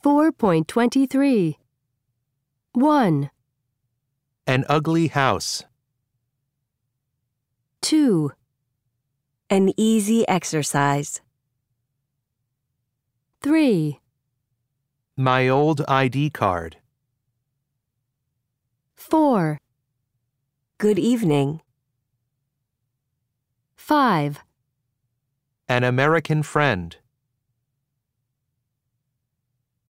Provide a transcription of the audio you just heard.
4.23. 1, An ugly house. 2, An easy exercise. 3, My old ID card. 4, Good evening. 5. An American friend.